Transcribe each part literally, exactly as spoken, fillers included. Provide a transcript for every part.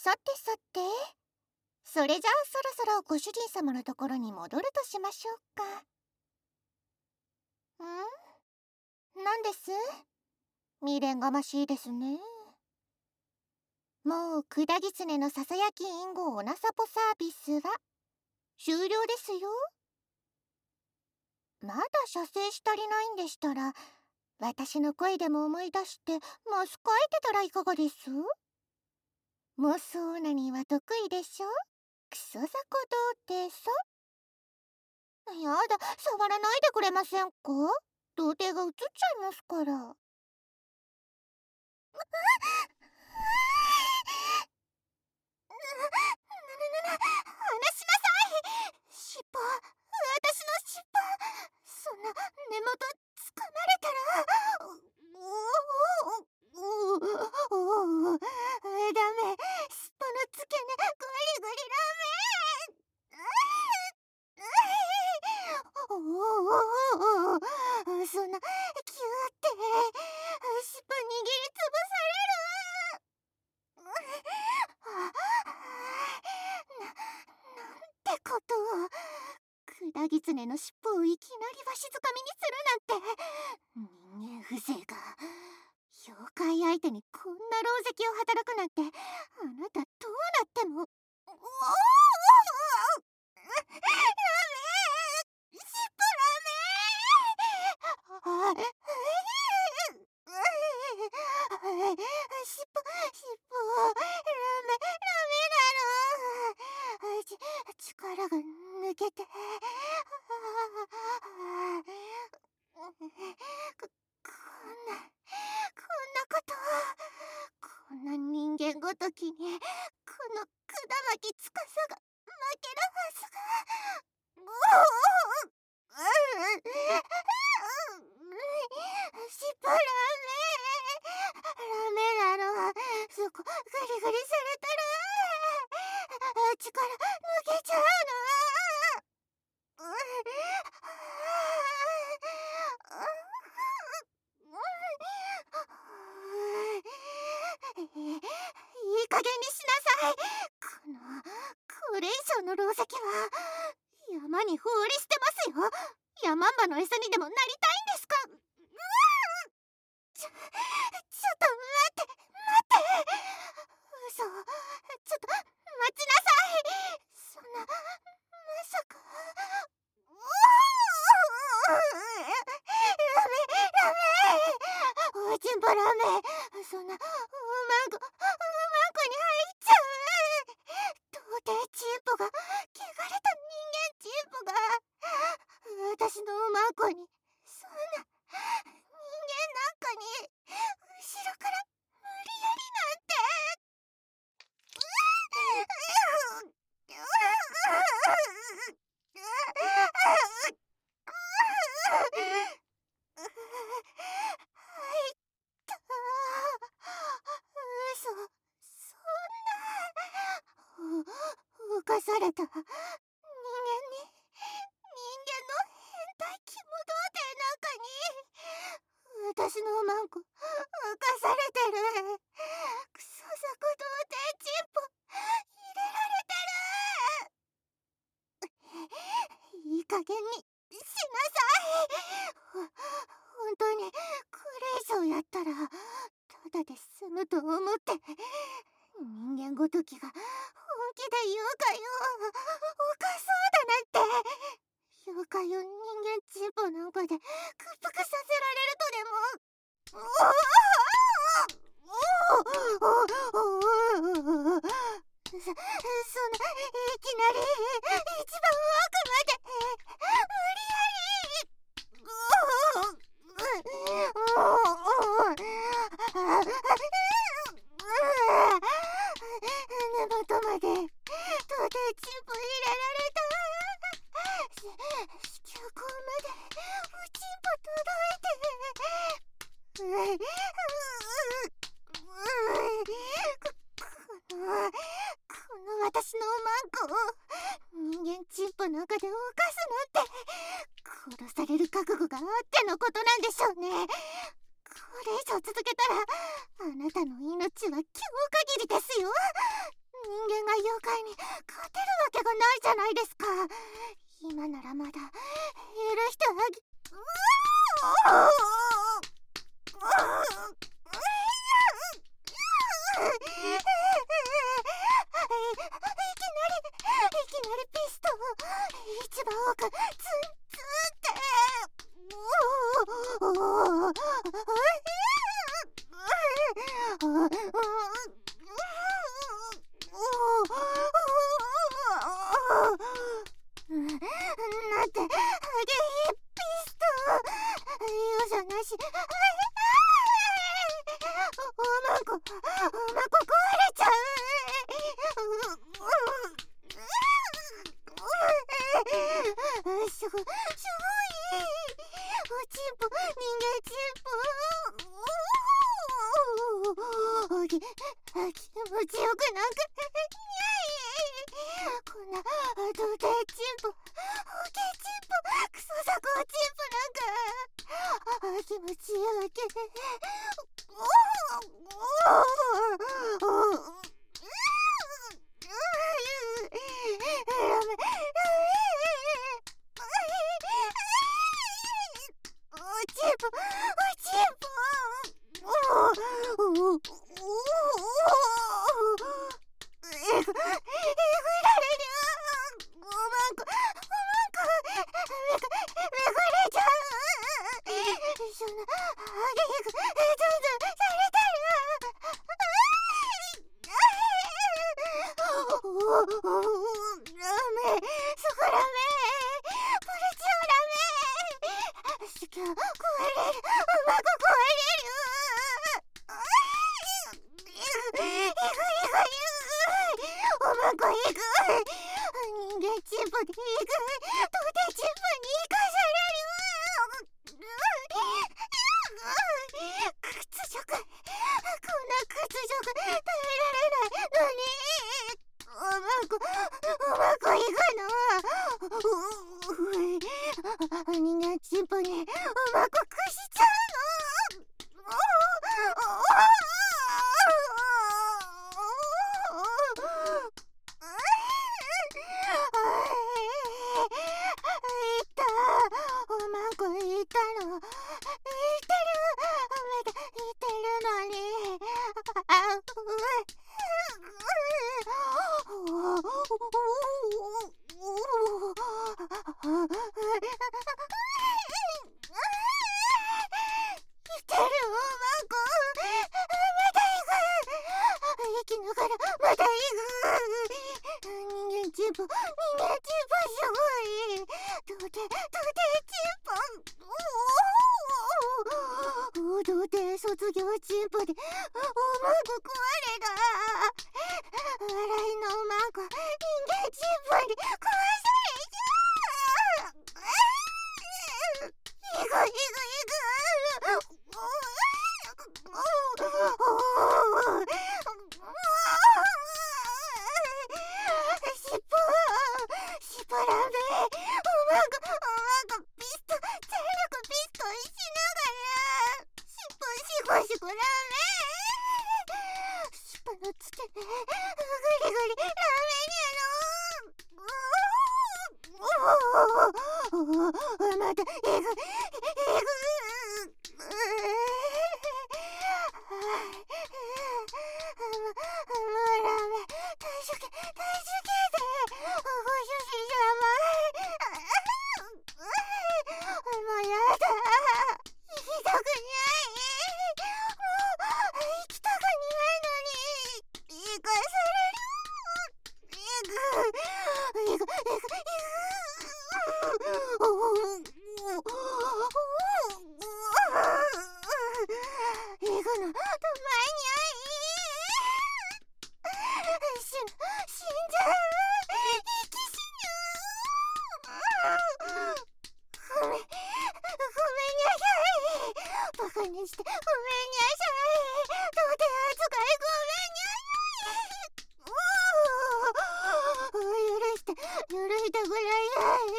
さてさて、それじゃあそろそろご主人様のところに戻るとしましょうか。ん？何です？未練がましいですね。もう管狐のささやきインゴおなさぽサービスは終了ですよ。まだ射精し足りないんでしたら、私の声でも思い出してマス書いてたらいかがです？妄想なには得意でしょ。クソザコ童貞さ。やだ、触らないでくれませんか？童貞が映っちゃいますから。な、な、な、な、離しなさい！尻尾、私の尻尾、そんな根元つかまれたら、おおおおおお、ダメ、尻尾の付け根、グリグリダメ。おおおお、そんなキューって尻尾握りつぶされる。な、なんてことを。管狐の尻尾をいきなりわしづかみにするなんて、人間風情が。妖怪相手にこんな狼藉を働くなんて、あなたどうなっても。おおおお、ダメ、尻尾ダメ。あ、尻尾、尻尾、ダメ、ダメなの。ち、力が抜けて。こ、こんな、こんなことを、こんな人間ごときに、この管巻き司が負けるはずが。おお、尻尾ラメ、ラメなの。そこグリグリされたら力抜けちゃうの。いい加減にしなさい。このこれ以上の狼藉は山に放り捨てますよ。ヤマンバの餌にでもなりたいんですか？ちょ、ちょっと待って、待って。嘘、ちょっと待ちなさい。そんな、まさか。おお、ラメ、ラメ、おちんぽラメ。そんな、おまんこ、おまんこに入っちゃう。童貞チンポが、汚れた人間チンポが、私のおまんこに、そんな、人間なんかに、後ろから無理やりなんて。入った。嘘、そんな。犯された。人間に、人間の変態キモ童貞なんかに、私のおまんこ、犯されてる。クソザコ童貞チンポ、入れられてる。いい加減にしなさい。ほ、本当に、これ以上やったら、ただで済むと思って。人間ごときが本気で妖怪を犯そうだなんて。妖怪を人間チンポなんかで屈服させられるとでも。おおおおおお、そ、そんないきなり一番奥まで無理やり。おおおおお、根元までとてチンポ入れられた。子宮口までおちんぽ届いて。このこの私のおまんこを人間チンポなんかで犯すなんて、殺される覚悟があってのことなんでしょうね。これ以上続けたらあなたの命は今日限りですよ。 勝てるわけがないじゃないですか。今ならまだ許してあげうわいきなりいきなりピストン一番奥ツンツンっておおなんて激いピストン容赦なしおまんこおまんこ壊れちゃうすごいすごいおちんぽ人間ちんぽおぎ気持ちよくなんかこんな童貞ちんぽおけちんぽクソザコちんぽなんか気持ちいいわけおおおお人間チンポにうまくくしちゃうのいたおまんこいたのいてるまだいてるのにあチンポ人間チンポすごい童貞童貞チンポおお童貞卒業チンポでおまんこ壊れだ笑いのおまんこ人間チンポに壊されちゃういくいくいくしっぽしっぽラメおまんこおまんこピスト全力ピストしながらしっぽしこしこラメしっぽのつけ根グリグリラメにゃのまたえぐえぐにしてごめんにゃさい童貞扱いごめんにゃ許して許してください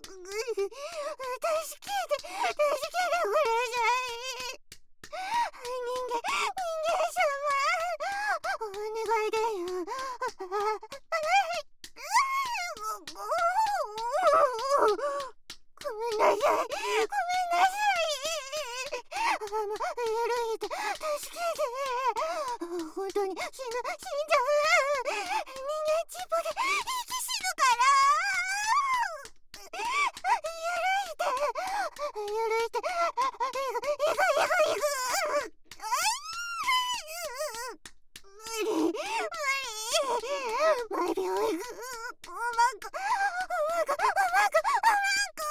助けて助けてください人間人間様お願いだよじゃう。人間チンポで息死ぬから。ゆるいてゆるいて、いくいくいくいく。無理無理無理をいく。うまくうまくうまくうまく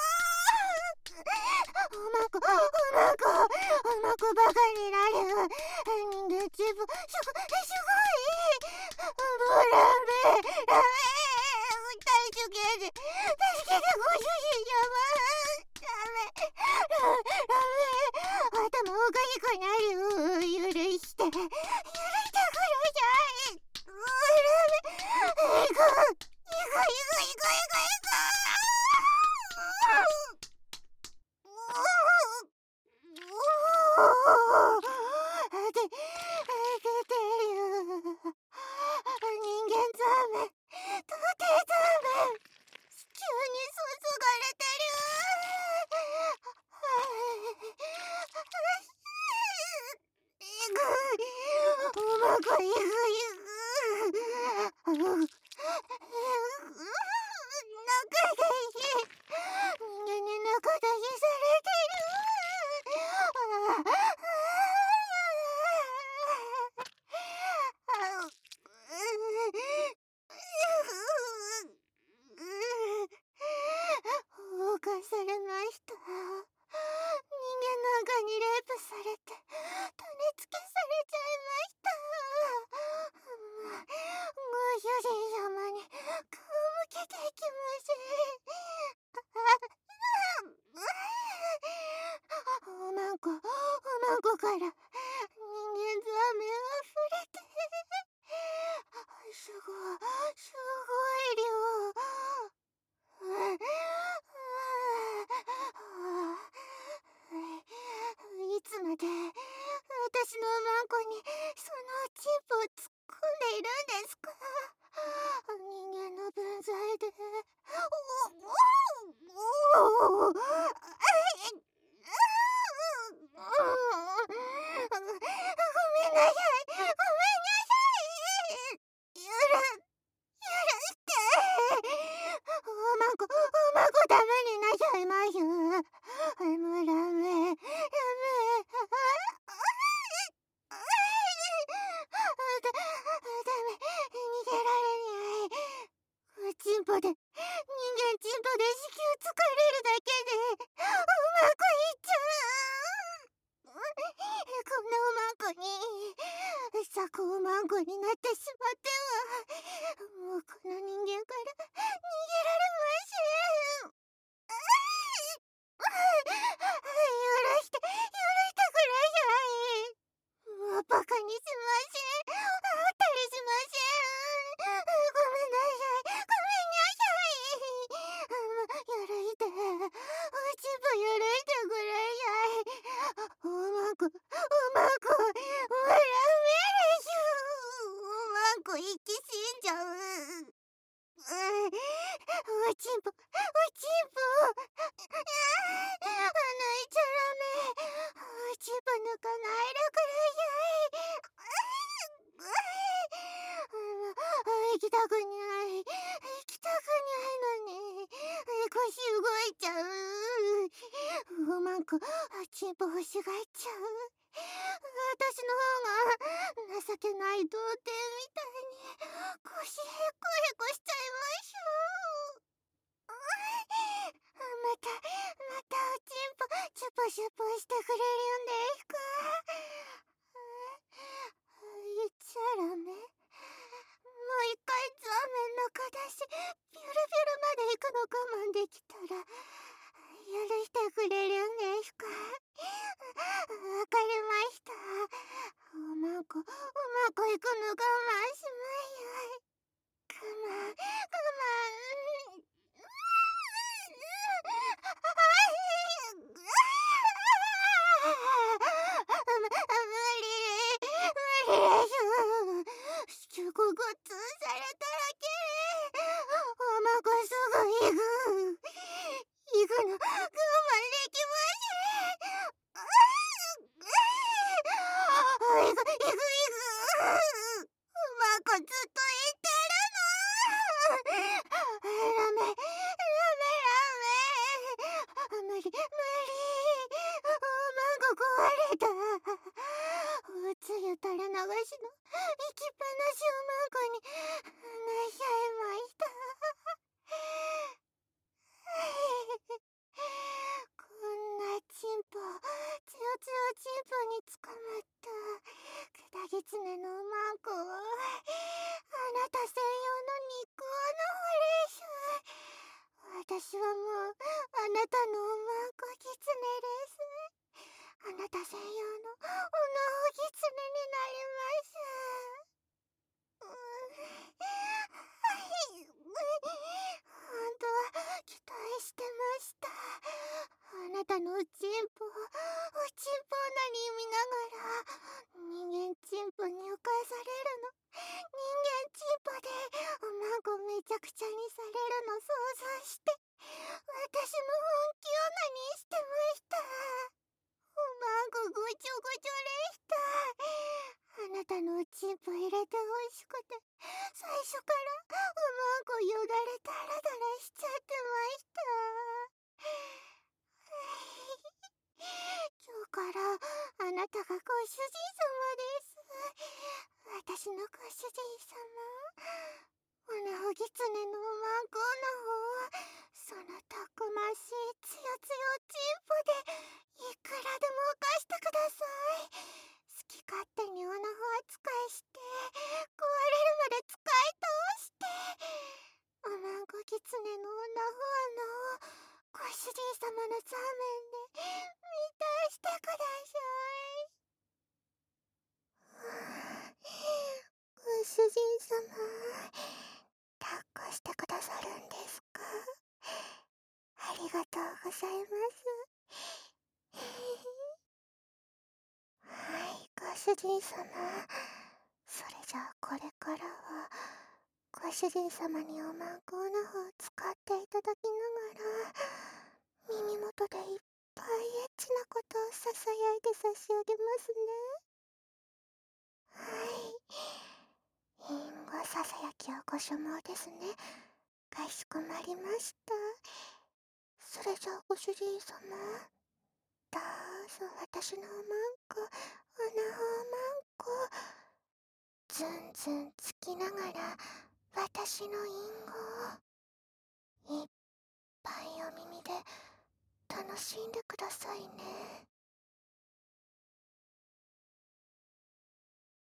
うまくうまくうまくバカになる。人間チンポすごいすごい。もうダメダメ。助けて助けてご主人様。ダメダメ。頭おかしくなる。許して許してください。うダメ。いくいくいくいくいくいく。で、出てる。人間ザメ、とてザメ、急に注がれてる。いく、うまくいくいく。中でいい。人間に中出しされてる。犯されました。人間なんかにレイプされて種付けされちゃいました。ご主人様に顔向けていきます。おまんこおまんこから人間ザメあふれて、すごいすごい量。いつまで私のおまんこにそのチンポを突っ込んでいるんですか。人間の分際で。おおおごめんなさいごめんなさい。ゆる許して。おまんこおまんこダメになっちゃいます。もうダメダメ。だダメ逃げられない。チンポで人間チンポで子宮疲れるだけでうまくいっちゃう。こんなおまんこにさこおまんこになってしまってはもうこの人間から逃げられません。許して許してください。もうバカにしません。あったりしません。ごめんなさいごめんなさい。許してチンポ許してください。おまんこおまんこもうダメです。おまんこ息死んじゃう。おちんぽおちんぽああ泣いちゃダメ。おちんぽ抜かないでください。行きたくない行きたくないのに腰動いちゃう。おまんこちんぽ欲しがっちゃう。私の方が情けない童貞みたいに腰へこへこしちゃいましょう。またまたおちんぽチュポチュポしてくれるんですか。言っちゃダメ。もう一回ザーメンの形ピュルピュルまで行くの我慢できたら許してくれるんですか。わかりました。おまんこおまんこ行くの我慢します。我慢ずっと言ってるの。ラメラメラメ無理無理。おまんこ壊れた。おつゆ垂れ流しの行きっぱなしおまんこになっちゃいました。こんなチンポつよつよチンポに捕まったクダギツネのおまんこをあなた専用の肉王のフレッシュ。私はもうあなたのおまんこギツネです。あなた専用のおなほギツネになります。うはい、本当は期待してました。あなたのおちんぽ、おちんぽなり見ながら人間チンポに浮かされるの、人間チンポでおまんこめちゃくちゃにされるの想像して私も本気をなにしてました。おまんこごちょごちょでした。あなたのおちんぽ入れてほしくて最初からおまんこよだれダラダラしちゃってました。今日からあなたがご主人様です。私のご主人様。おなほぎつねのおまんこの方、そのたくましいつよつよチンポでいくらでも犯してください。好き勝手におなほ扱いして壊れるまで使い通しておまんこぎつねのおなほ穴をご主人様の座面で満たしてください。ご主人様、抱っこしてくださるんですか？ありがとうございます。はい、ご主人様。それじゃあこれからはご主人様におまんこの方を使っていただきながら耳元でいっぱいエッチなことをささやいて差し上げますね。はい、インゴささやきをご所望ですね。かしこまりました。それじゃあご主人様、どうぞ私のおまんこ、おなほおまんこ、ずんずんつきながら私のインゴをいっぱいお耳で楽しんでくださいね。